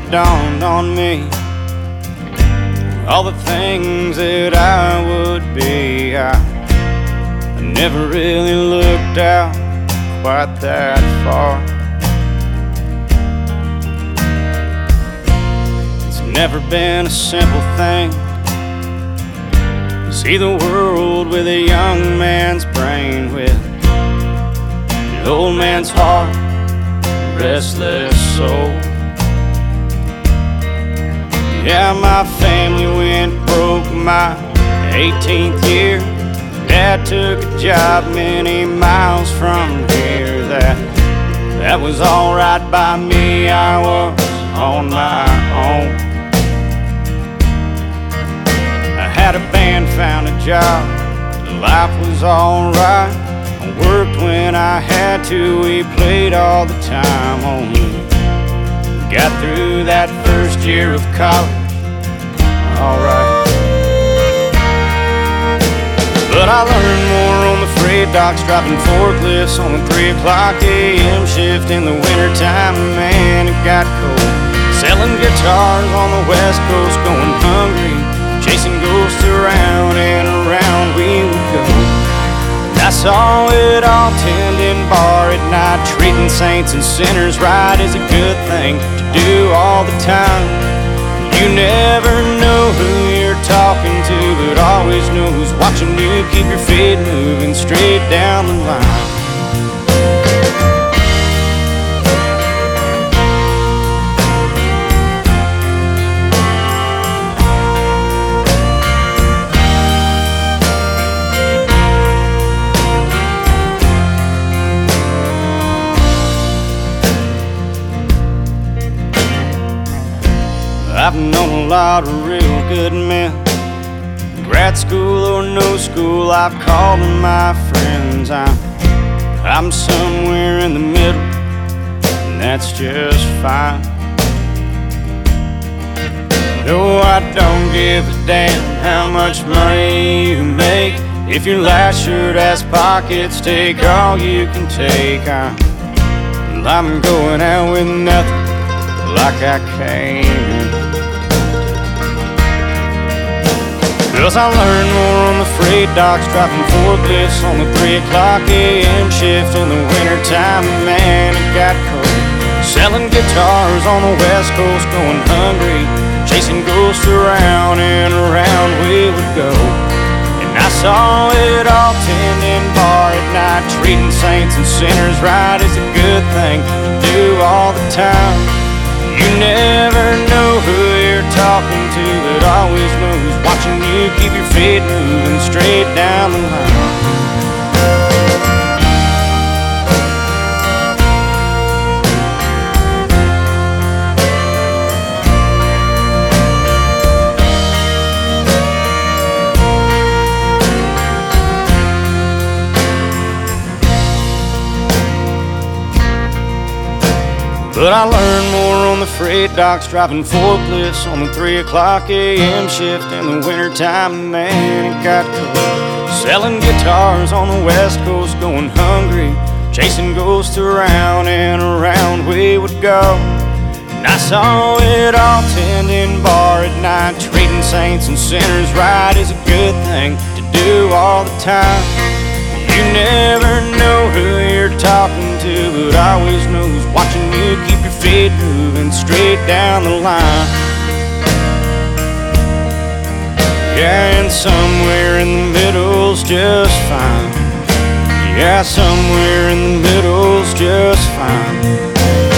dawned on me all the things that I would be. I never really looked out quite that far. It's never been a simple thing to see the world with a young man's brain, with an old man's heart, restless soul. Yeah, my family went broke my 18th year. Dad took a job many miles from here. That was alright by me, I was on my own. I had a band, found a job, life was alright. I worked when I had to, we played all the time. Only got through that first year of college alright. But I learned more on the freight docks, driving forklifts on the 3 o'clock a.m. shift in the wintertime. Man, it got cold. Selling guitars on the west coast, going hungry, chasing ghosts around and around we would go. I saw it all, tending bar at night, treating saints and sinners right is a good thing to do all the time. You never know who you're talking to, but always know who's watching you. Keep your feet moving straight down the line. I've known a lot of real good men, grad school or no school, I've called them my friends. I'm somewhere in the middle, and that's just fine. No, I don't give a damn how much money you make. If your last shirt has pockets, take all you can take. I'm going out with nothing like I came in. 'Cause I learned more on the freight docks, driving forklifts on the 3 o'clock a.m. shift in the wintertime. Man, it got cold. Selling guitars on the west coast, going hungry, chasing ghosts around and around we would go. And I saw it all, tending bar at night, treating saints and sinners right is a good thing to do all the time. You never know who you're talking to, but always know who's watching you. Keep your feet moving straight down the line. But I learned more on the freight docks, driving forklifts on the 3 o'clock a.m. shift in the wintertime. Man, it got cold. Selling guitars on the west coast, going hungry, chasing ghosts around and around we would go. And I saw it all, tending bar at night, treating saints and sinners right is a good thing to do all the time. You never know who you're talking to, but always know who's watching you. Keep your feet moving straight down the line. Yeah, and somewhere in the middle's just fine. Yeah, somewhere in the middle's just fine.